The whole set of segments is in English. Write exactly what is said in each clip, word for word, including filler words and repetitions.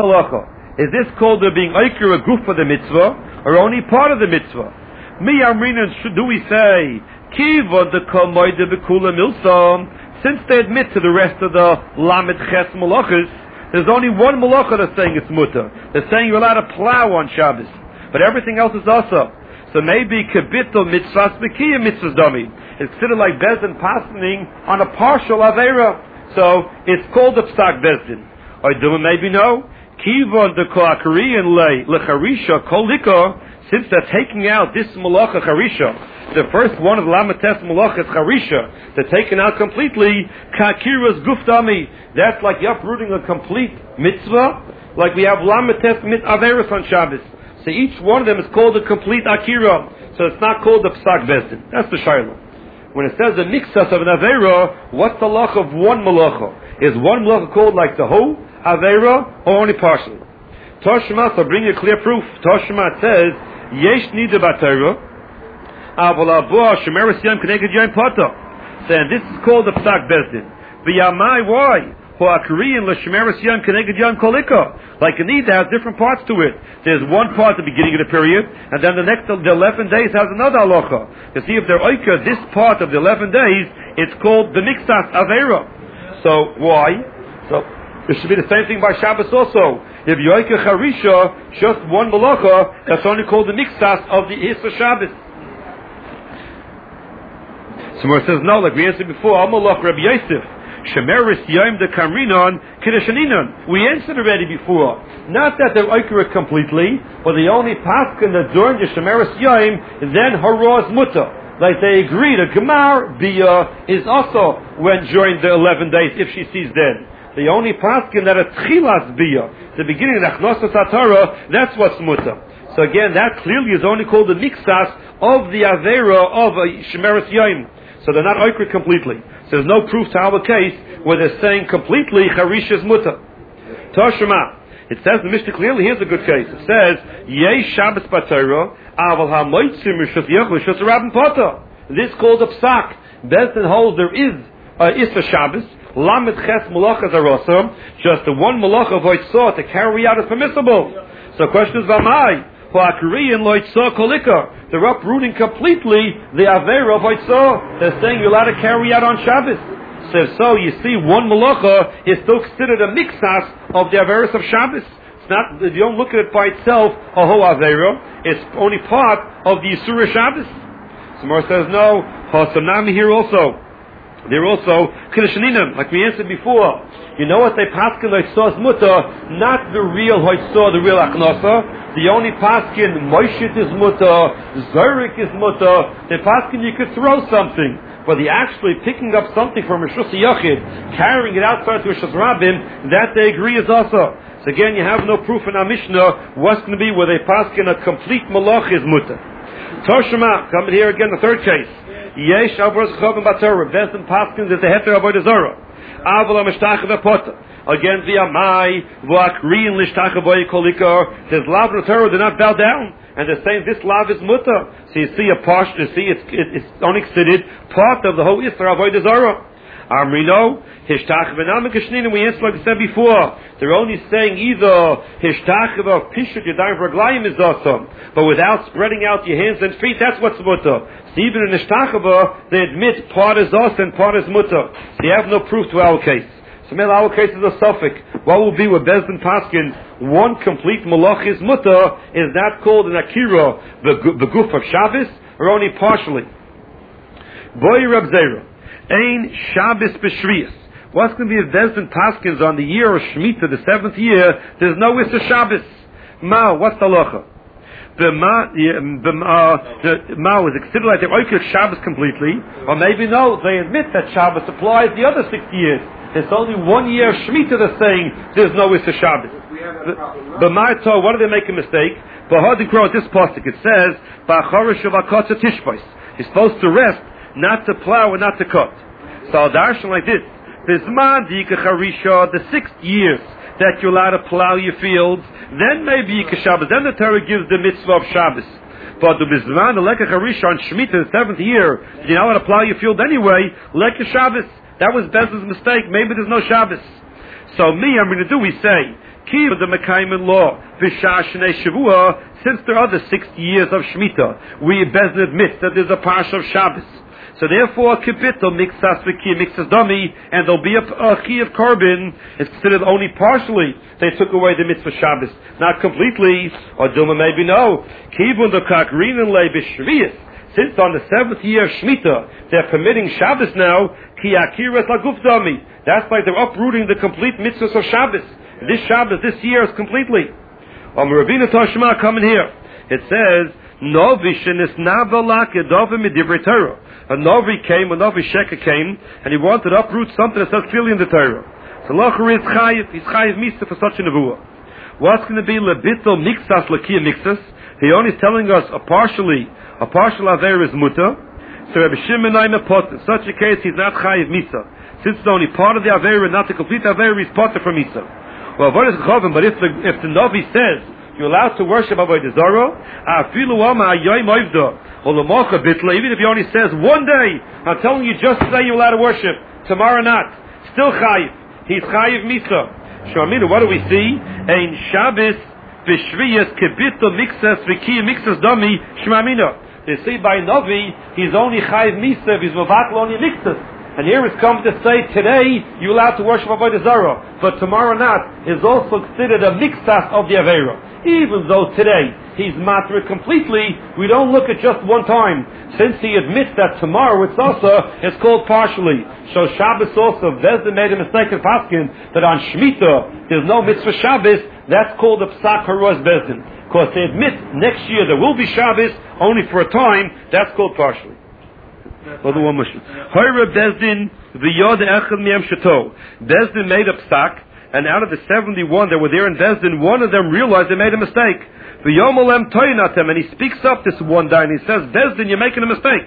halacha? Is this called the being oiker a goof for the mitzvah, or only part of the mitzvah? Mi amrina, do we say, kiva the kamoide bekula milsom, since they admit to the rest of the lamed ches malachas, there's only one malacha that's saying it's mutter. They're saying you're allowed to plow on Shabbos, but everything else is also. So maybe kibitl mitzvahs bekiya mitzvahs dami. It's considered like bezdin pasning on a partial avera. So it's called a psak bezdin. Or do maybe no. Kiva the koakarian le lecharisha kolika. Since they're taking out this malacha charisha, the first one of the lamates malacha is charisha. They're taken out completely. Kakiras guftami. That's like you're uprooting a complete mitzvah. Like we have lamates mit averis on Shabbos. So each one of them is called a complete akira. So it's not called a psak bezdin. That's the shayla. When it says the mixas of an avera, what's the lach of one malacha? Is one malacha called like the whole avera or only partially? Toshma, so bring you clear proof. Toshma says, yesh nida batera, aval abo shemeres yom keneged yom pata. Saying this is called the psak bezdin. V'yamai, why? Like a need has different parts to it. There's one part at the beginning of the period, and then the next the eleven days has another halacha. To see if they're oika, this part of the eleven days, it's called the mixas avera. So why? So it should be the same thing by Shabbos also. If you oika charisha, just one malacha, that's only called the mixas of the Issa Shabbos. Someone says no, like we answered before. Amalach Rabbi Yosef. Shemeris Yom de Kamrinon Kiddushaninon. We answered already before. Not that they're oiker completely, but the only paskin that during the Shemeris Yom then haraz mutter. Like they agreed, a gemar bia is also when during the eleven days if she sees then. The only paskin that a tchilas bia, the beginning of the achnosas hatara, that's what's mutter. So again, that clearly is only called the mixas of the avera of a Shemeris Yom. So they're not oiker completely. So there's no proof to our case where they're saying completely Charish is mutter. Toshma. It says in the Mishnah clearly, here's a good case. It says, Yei Shabbos Batera, Aval HaMoitzim Rishus Yech Rishus Rabban Potter. This is called a psak. Bezdin holds there is a Issa Shabbos, Lamed Ches Malachas Arosam, just the one Malacha of Hoitzah to carry out is permissible. So the question is, Vamai? They're uprooting completely the Avera of Hoitzah. They're saying you're allowed to carry out on Shabbos. So if so, you see, one Malacha is still considered a mixas of the Averas of Shabbos. It's not, you don't look at it by itself, a whole Avera. It's only part of the Yisura Shabbos. Samar says no. Hasanami here also. They're also Kiddushaninim, like we answered before. You know what they paskin Hoitzah's mutter, not the real Hoitzah, the real Aknosa. The only paskin Moishit is mutter, Zorik is mutter. The paskin you could throw something, but the actually picking up something from Rishus Yachid, carrying it outside to Rishus Rabbim, that they agree is also. So again, you have no proof in our Mishnah what's going to be where they paskin a complete malach is mutter. Toshma, coming here again, the third case. Yesh avros chavim batorah. Bezdin paskins is the heter avodah zara. Avalamishtach v'pota. Again, via mai v'akriin lishtach avodah kolika. There's lav Torah. They're not bow down, and they're saying this lav is mutter. So you see a part. You see it's it, it's only considered part of the whole isra avodah zara. Amrino hishtach v'namikashnin. And we answered like I said before. They're only saying either hishtach of pishut yadayim v'raglayim is awesome, but without spreading out your hands and feet, that's what's mutter. So even in Ishtachava, they admit part is us and part is mutter. So you have no proof to our case. So maybe our case is a suffix. What will be with Bezdin Paskin? One complete malach is mutter. Is that called an akira, the goof of Shabbos, or only partially? Boy Rab Zera, Ein Shabbos B'Shrius. What's going to be if Bezdin Paskins on the year of Shemitah, the seventh year? There's no Issa Shabbos. Ma, what's the halacha? The ma, the ma, the ma is considered like they're oiker Shabbos completely, or maybe no, they admit that Shabbos applies the other six years. It's only one year of Shemitah they're saying there's no Issa Shabbos. The ma, what do they make a mistake? But how do you quote this pasuk? It says, "Ba'acharish v'akotza tishbos." You're supposed to rest, not to plow and not to cut. So I'll darshan like this: Bizman dika charisha, the sixth years that you're allowed to plow your fields, then maybe you can Shabbos. Then the Torah gives the mitzvah of Shabbos. But the Bizman, the Lekach Harisha on Shemitah, the seventh year, you're not allowed to plow your field anyway, Lekach Shabbos. That was Bezdin's mistake. Maybe there's no Shabbos. So me, I'm going to do, we say, Kiv the Mekayman law, Vishashnei Shavua, since there are the sixty years of Shemitah, we Bezdin admits that there's a Parsha of Shabbos. So therefore, Kibito mixas v'ki mixas dummy, and there'll be a, a key of carbon. It's considered only partially. They took away the mitzvah Shabbos, not completely. Or Dilma maybe no. Kibun the kakrin and leibishviyas. Since on the seventh year of Shemitah, they're permitting Shabbos now. Ki akiras laguf dummy. That's like they're uprooting the complete mitzvahs of Shabbos. This Shabbos this year is completely. Um, Ravina Toshma coming here. It says no vishenis navalak edovim midivrei Torah. A Novi came, a Novi Sheka came, and he wanted to uproot something that says clearly in the Torah. So Locher is Chayiv, he's Chayiv Misa for such a Nevuah. What's going to be Lebito Mixas Lakia Mixas? He only is telling us a partially, a partial Aver is Muta. So Rabbi Shimon Aime Pot. In such a case, he's not Chayiv Misa. Since it's only part of the Aver and not the complete Aver, he's Potter from Misa. Well, what is Chavim? But if the, if the Novi says, you're allowed to worship Avodah Zarah, Afilu Ama Ayoim Oivda, even if he only says one day, I'm telling you just today you're allowed to worship, tomorrow not. Still chayiv. He's chayiv misa. Shominu, what do we see? Ein Shabbos v'shviyas kebito mixas v'ki mixas dami shmamina. They see by Novi, he's only chayiv misa if he's mavatl only mixas. And here it's come to say today you're allowed to worship Avodah Zarah, but tomorrow not is also considered a mixas of the Avera. Even though today he's matra completely, we don't look at just one time. Since he admits that tomorrow it's also, it's called partially. So Shabbos also, Bezdin made a mistake in Paskin, that on Shemitah there's no mitzvah Shabbos, that's called a Psak Haroz Bezdin. Because they admit next year there will be Shabbos, only for a time, that's called partially. Well, the one mission. Hoira Bezdin, v'yod echad miyem shato. Bezdin made a Psak, and out of the seventy-one that were there in Bezdin, one of them realized they made a mistake. V'yomalem toynatem, and he speaks up this one day and he says, Bezdin, you're making a mistake.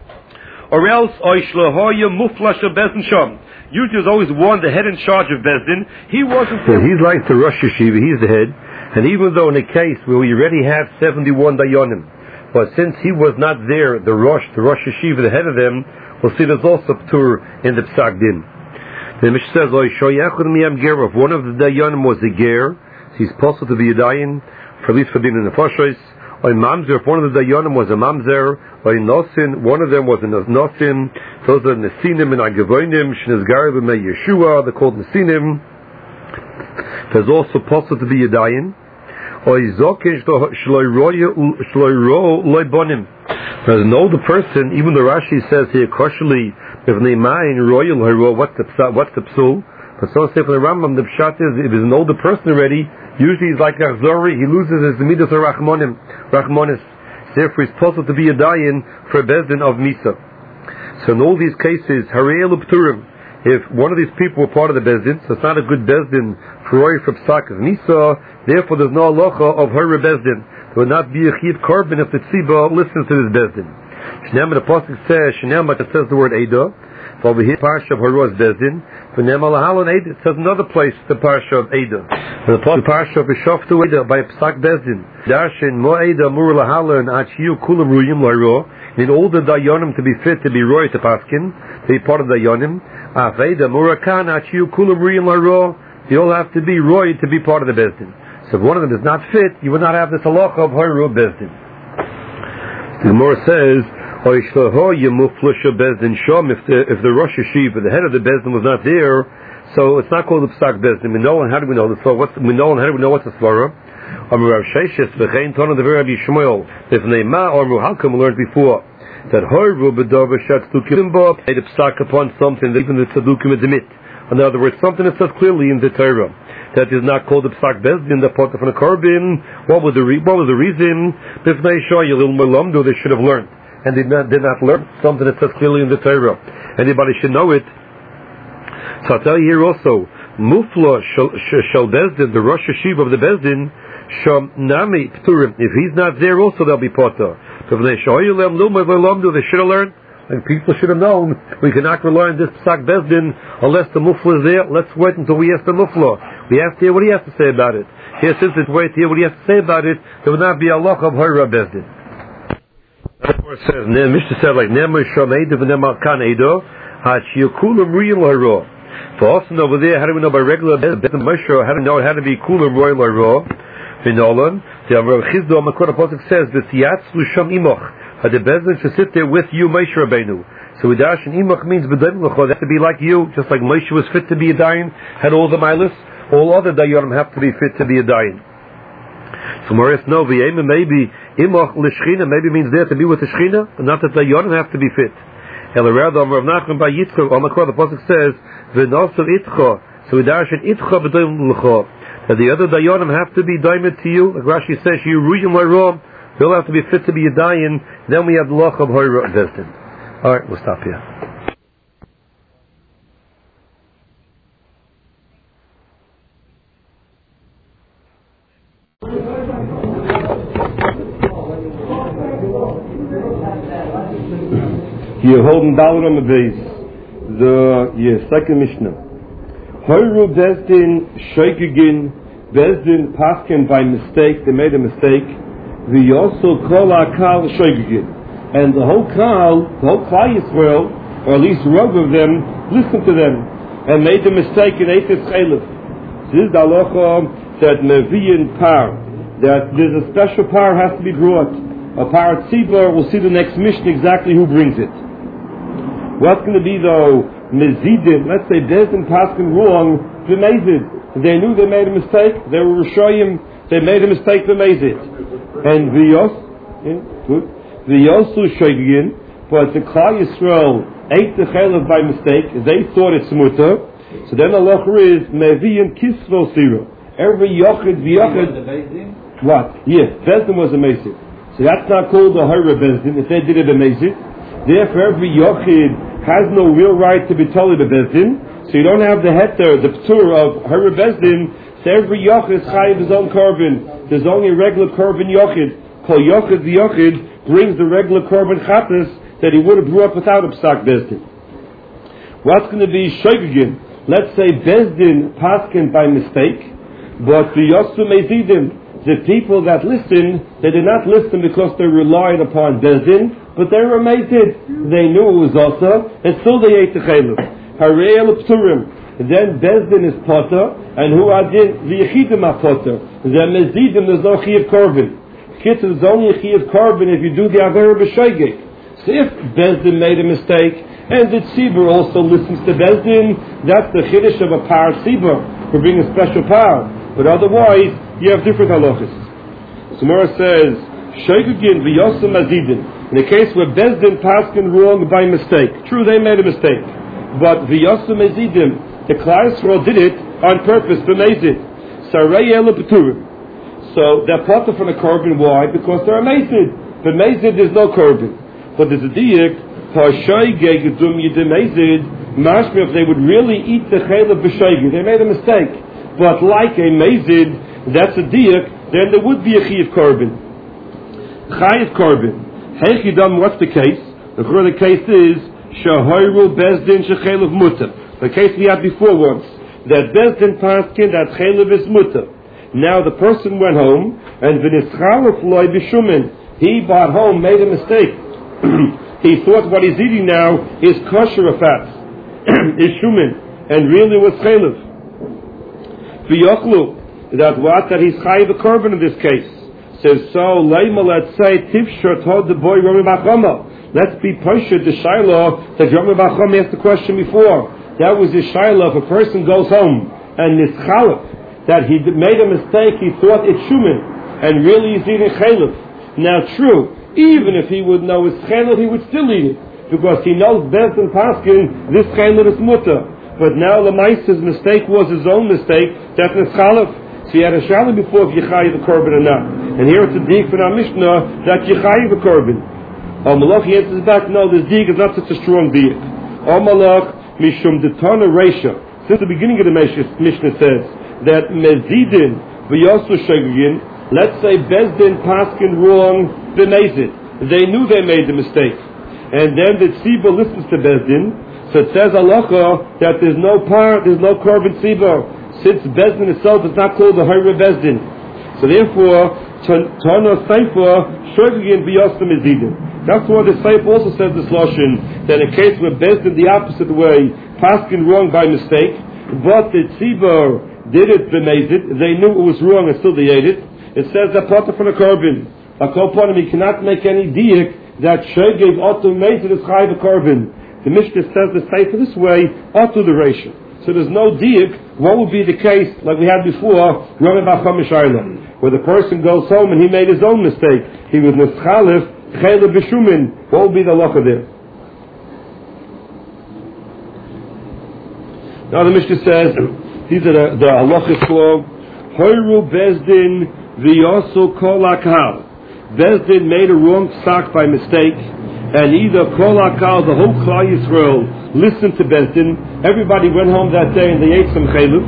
Or else, oishlehoya muflash of Bezdin shom. Usually there's always one, the head in charge of Bezdin. He wasn't. So he's like the Rosh Yeshiva, he's the head. And even though in a case where we already have seventy-one dayanim, but since he was not there, the Rosh, the Rosh Yeshiva, the head of them, we'll see there's also ptur in the Psak Din. The Mishnah says, if one of the dayanim was a ger, so he's possible to be a dayan, for at least for din in the Foshos, or mamzer, if one of the dayanim was a mamzer, or nosin, one of them was a nosin, those are nesinim and agavonim, shnezgar b'mei Yeshua, they're called nesinim. There's also possible to be a dayan, or izokin shloi loy bonim. There's an older person, even the Rashi says here, kosherly, if they mind royal hero, what's the what's the psul? But so say for the Rambam, the pshat is if he's an older person already, usually he's like Achzori, he loses his midas or rachmonim, rachmonis. Therefore, he's possible to be a dayan for a bezdin of misa. So in all these cases, harei pturim. If one of these people were part of the bezdin, so it's not a good bezdin for roy for psak of misa. Therefore, there's no halacha of her bezdin. There will not be a chiv korban if the tziba listens to this bezdin. Shnema, the pasuk says, Shnema, it says the word Eidah. Over here, Parsha of Haroz Bezdin. V'nema lahalon Eidah, it says another place, the Parsha of Eidah. The Parsha of Yishoftu Eidah by Psak Bezdin. Darshin mo Eidah mur lahalon achiyu kulam ruyim lairo. Need all the dayanim to be fit to be roy to paskin, to be part of the dayanim. Af Eidah murakan achiyu kulam ruyim lairo. They all have to be roy to be part of the Bezdin. So if one of them is not fit, you would not have this halacha of Haroz Bezdin. The Gemara says, if the if the Rosh Yeshiva, the head of the Bezdin, was not there, so it's not called the Psak Bezdin. We know, and how do we know the Svara? What's we know, and how do we know what's the Svara? Amar Rav Sheshes v'chein Tana the Rabbi Shmuel. If Neima or Muhalkam learned before that Harvu b'davar shat tzukim bo made a Psak upon something that even the Tzedukim admit. In other words, something that says clearly in the Torah that is not called the Psak Bezdin, the part from the Korban. What was the re- what was the reason? B'fnei shoy yilil melamdo, they should have learned. And did not, did not learn something that says clearly in the Torah. Anybody should know it. So I'll tell you here also, Mufla shel Bezdin, the Rosh Yeshiva of the Bezdin, sham nami pturim. If he's not there, also they'll be potter. So they should have learned, and people should have known. We cannot rely on this Psak Bezdin unless the Mufla is there. Let's wait until we ask the Mufla. We have to hear what he has to say about it. Here, since it's wait to hear what he has to say about it, there will not be a loch of Hara Bezdin. It says, Mishnah said like Nema Sham Eidah v'Nema Kan Eidah, Hachiyukulam Riyim Haro. For us over there, how do we know by regular Bezdin Moshe? How do we know how to be cooler royal or raw? V'nolan, the Rav Chizdo Makor Apostle says that Tiyatz Lusham Imoch, that the Bezdin should sit there with you, Moshe Rabbeinu. So Udash and Imoch means B'dayim L'cho, they have to be like you, just like Moshe was fit to be a Dayan, had all the milas, all other Dayanim have to be fit to be a Dayan. So Morris no, V'yema maybe Imoch L'shchina, maybe means there to be with the Shchina, but not that Dayanim have to be fit. El rather, Rav Nachman by Yitzchak, Makor the Apostle says, V'nosav Itcho, so Udash and Itcho B'dayim L'cho, that the other Dayanim have to be Daimed to you, like Rashi says, you Ruyim L'rom, they'll have to be fit to be a Dayan, then we have the Loch of Hoyra Bezdin. Alright, we'll stop here. You're holding down on the base. The yeah, second Mishnah. Hoyru Bezdin Shoigigin Bezdin Paskin by mistake, they made a mistake. We also call our Kal Shoigigin. And the whole Kal, the whole Klal Yisrael, or at least rub of them, listened to them and made the mistake in Eifes Chelef. This is the halacha that Meviyin Par, that there's a special par has to be brought. A par tzibur, we'll see the next mission exactly who brings it. What's going to be though Mezidin? Let's say Bezdin Paskin wrong, V'mezid. They knew they made a mistake. They were Rishoyim. They made a mistake. V'mezid. And V'yos, yeah, good. V'yosu Shoigigin, but the Klal Yisrael ate the Chelef by mistake. They thought it's mutter. So then the locher is Meviyin Kisvo Sira. Every Yochid V'yochid. What? Yeah, Bezdin was a Mezid. So that's not called a Hoyra Bezdin. If they did it a Mezid. Therefore, every Yochid has no real right to be told a Bezdin. So you don't have the heter, the ptur of Hoyra Bezdin. So every Yochid is chayiv his own korban. There's only a regular korban Yochid. Kol Yochid the Yochid brings the regular korban chatas that he would have brought without a psak Bezdin. What's going to be Shoigigin? Let's say Bezdin paskin by mistake, but the Yosu Mezidim, the people that listen, they did not listen because they relied upon Bezdin, but they were mated. They knew it was also, and still they ate the Chelef. Harei el Pturim. Then Bezdin is potter, and who adin the Yechidim are potter. Then Mezidim, there's no Chiyav Korban. Kitzur, there's only a Chiyav Korban if you do the Avera B'Shoigeg. So if Bezdin made a mistake, and the Tzibur also listens to Bezdin, that's the Chiddush of a Par Tzibur, for being a special power. But otherwise, you have different halachas. So Mora says, Shoigegin v'yosem mazidin. In the case where Bezdin paskin wrong by mistake. True, they made a mistake. But v'yosem mazidim, the Klal Yisrael did it on purpose, b'mezid. Sarei ele b'turim. So they're potter from the korban. Why? Because they're amazid. B'mezid there's no korban. But there's a diyak, ha'shoigeg dum yidim mezid, mashmi if they would really eat the chelef b'shoigeg. They made a mistake. But like a mezid, that's a diyak, then there would be a chiyav korban. Chayav korban. Heichidam, what's the case? The case is shahoyru bezdin shechelev mutter. The case we had before once, that bezdin paskin that chelev is mutter. Now the person went home and v'nischalef loy b'shumin. He bought home, made a mistake. He thought what he's eating now is kosher fat, is shumin, and really was chelev. V'yochlu, that what? That he's chayiv a korban in this case. Says, so, leima, let's say, tifshur told the boy Rami Bachama. Let's be pushed the Shiloh that Rami Bachama asked the question before. That was the Shiloh. If a person goes home and is chalif, that he made a mistake, he thought it's shumin, and really he's eating chalif. Now, true, even if he would know it's chalif, he would still eat it, because he knows best in Paskin, this chalif is mutter. But now Lamaisa's mistake was his own mistake, that's chalif. So he had a shalom before if Yechayiv a korban or not. And here it's a dig from our Mishnah that Yechayiv a korban. Al Malach answers back, no, this dig is not such a strong dig. Al Malach mishum detana reisha. Since the beginning of the Mishnah says that mezidin v'yosu shogegin. Let's say Bezdin paskin wrong b'mezid. They knew they made the mistake, and then the tzibur listens to Bezdin. So it says halacha that there's no par, there's no korban tzibur. Since Bezdin itself is not called the Hoyra Bezdin. So therefore, Tana Seifa Shogigin Biyostam Izidin. That's why the Seifa also says this Lashon, that in a case where Bezdin the opposite way, Paskin wrong by mistake, but the Tzibor did it b'mezid, they knew it was wrong and still they ate it. It says that part from the carbon. A koponim, he cannot make any diak that Shei gave Otu mezid is chai the carbon. The Mishnah says the Seifa this way, Otu the ratio. So there's no diak. What would be the case, like we had before, Rabbi Bacham Shayla, where the person goes home and he made his own mistake. He was Neschalif, Chayla B'Shumin. What would be the halacha there? Now the Mishnah says, these are the, the halachas law. Hoyru Bezdin v'yosu kol hakal. Bezdin made a wrong psak by mistake, and either kol hakal, the whole Klal Yisrael, listened to Bezdin. Everybody went home that day and they ate some chaylev.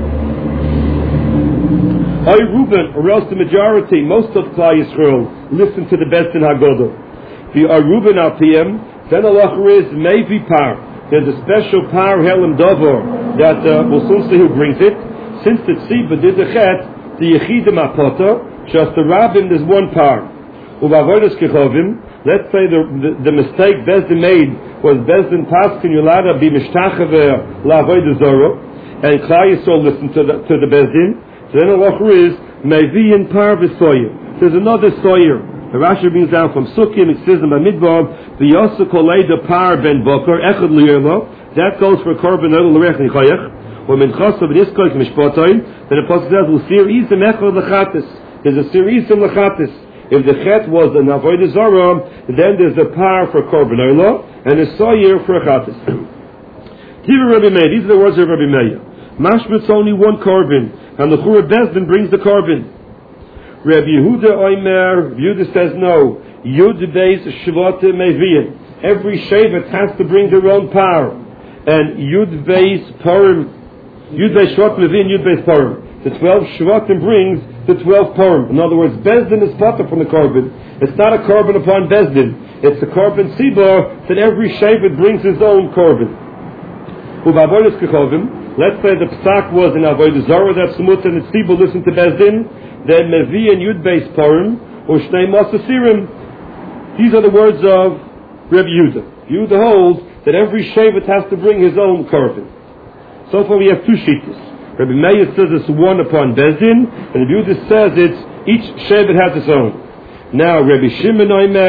Oy Reuben, or else the majority, most of Klal Yisrael, listened to the Bezdin Hagodol. The Oy Reuben al P M, then Allah is maybe par. There's a special par helam dover that uh, we'll soon see who brings it. Since the Tziba did the chet, the Yechidim apota, just the Rabbim, there's one par. Uvavodas kechovim. Let's say the, the, the mistake Bezdin made was Bezdin Paskin Yulada be Mishtachaver Lavoida Zoro, and Klal Yisrael listened to the, to the Bezdin. So then Allah is Mevi in Par V'Soyer. There's another Soyer. The Rashi brings down from Sukkim, it says in Bamidbar, the Yosu Koleda Par Ben Bokar Echad Liyerlo. That goes for Korban Oil L'Rech Nichayach. Or Minchas of Niskoik Mishpotoin. Then the Pasuk says, "L'Sir Izim Echad L'Chatis." There's a Sir Izim L'Chatis. If the chet was an avodah zarah, then there's a par for korban olah and a soyer for a chatas. Tiva Rabbi Meir. These are the words of Rabbi Meir. Mashmit's only one korban, and the Chura Bezdin brings the korban. Rabbi Yehuda Oimer, Yehuda says no. Yud beis shvata meviyin. Every shevet has to bring their own par, and Yud beis parim, Yud beis shvat meviyin, Yud beis parim. The twelve shvatim brings the twelve parim. In other words, Bezdin is potter from the korban. It's not a korban upon Bezdin. It's a korban tzibor that every shevet brings his own korban. Uvavodas kechovim. Let's say the psak was in avodah zarah that smut and the tzibor listened to Bezdin. Then mevi and yud beis parim or shnei masasirim. These are the words of Rabbi Yehuda. Yehuda holds that every shevet has to bring his own korban. So far we have two shittas. Rabbi Meir says it's one upon Bezdin, and Rabbi Yehuda says it's each shevet has its own. Now Rabbi Shimon Oimer